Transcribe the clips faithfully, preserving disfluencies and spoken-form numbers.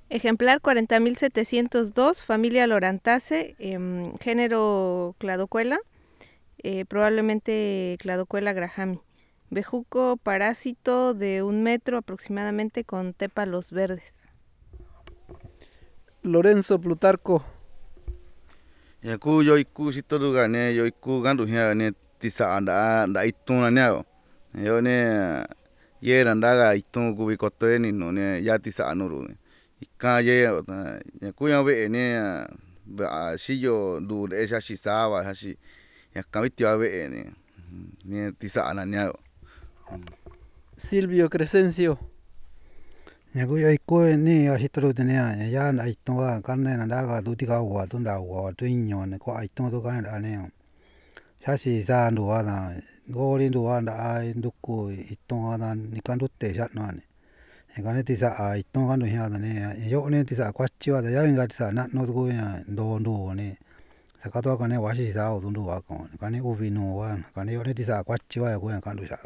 Ejemplar cuarenta mil setecientos dos, familia Lorantaceae, em, género Cladocuela, eh, probablemente Cladocuela grahami. Bejuco parásito de un metro aproximadamente con tépalos verdes. Lorenzo Plutarco. Yaku yo iku sitoru ga ne yo iku gandu hia ne tisa anda anda ituna ne yo ne ye randa ga itu ku bi koto ni no ne ya tisa anuru ika ye yaku ya be ne ba shillo du de ya shisawa hashi ya kamiti ya be ne ne tisa ana ne Silvio Crescencio. Yaku yo iku ni ashitoru tene ya na itonga kanne na daga duti ka wa tunda wa tuinyo ne ko aiton to kan ane shashi sa ndu wa na gori ndu wa nda ai nduku itonga na nikandutte sha no ne ngane tisa a itonga no hia ne yo ne tisa kwachi wa ya inga tisa na no ko ya ndo ndu ne sakato ka ne wa shi sa o ndu wa ko kane ubi no wa kane yo ne tisa kwachi wa ya ko ya kandu sha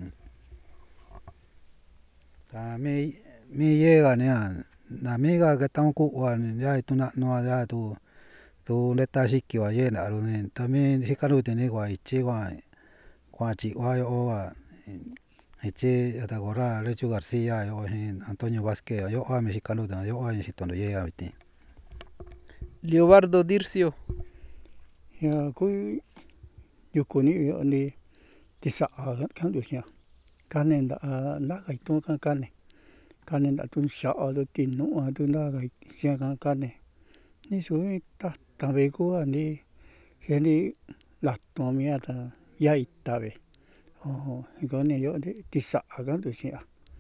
ta me me llega ne na amiga que estamos ku wa ya tu na no ya tu tu neta shiki wa ye na ru ne también hikaru te ne wa ichi wa kwa chi wa yo wa ichi ata gora Lechu García yo Antonio Vázquez yo a mexicano da yo a shitondo ye ya ti Leobardo Dircio. Ya ku yuku ni yo ni tisa kan du hia kanen da la ga itu kan kane kanen da tun sha do tin no a tu na ga sia kan kane ni su ta ta be ko ani he ni la to mi ata ya ita be oh ko ne yo de tisa kan du hia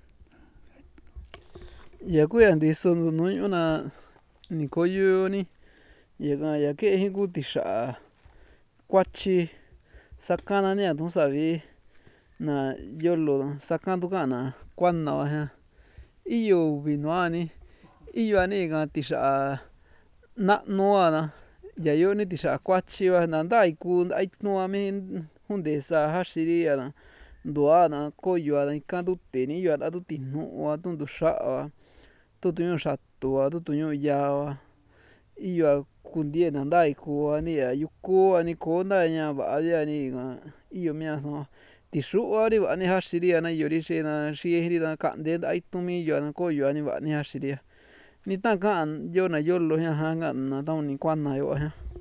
Yaku ya ndiso no una ni koyo ni yaga ya ke hiku tisha kwachi sakana ne atu sabi na yolo sakando kana kwana wa iyo binuani iyo ani ga tisha na no ana ya yo ni tisha kwachi wa na ndai ku ai no ame hunde sa hashiri ana doana koyo ana kandu te ni yo atu tinu wa tundu sha tutuño xatu wa tutuño ya wa iyo kundie na ndai ku ani ya yuku ani ko nda ña va ya ni ga iyo mia so tishu ari va ni hashiri ana yori she na shi ri da kande ai tumi yo na koyo ani va ni hashiri ni ta kan yo na yo lo ya ha nga na ta ni kwana yo ha.